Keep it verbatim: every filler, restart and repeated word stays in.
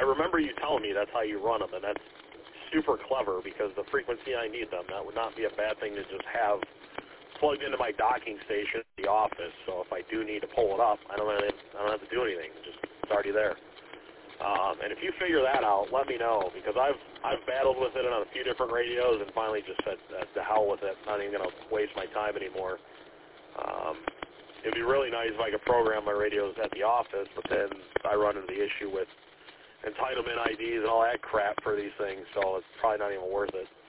remember you telling me that's how you run them, and that's super clever because the frequency I need them, that would not be a bad thing to just have plugged into my docking station at the office. So if I do need to pull it up, I don't have, I don't have to do anything. Just it's already there. Um, and if you figure that out, let me know, because I've I've battled with it on a few different radios and finally just said uh, to hell with it. I'm not even going to waste my time anymore. Um, it'd be really nice if I could program my radios at the office, but then I run into the issue with entitlement I Ds and all that crap for these things, so it's probably not even worth it.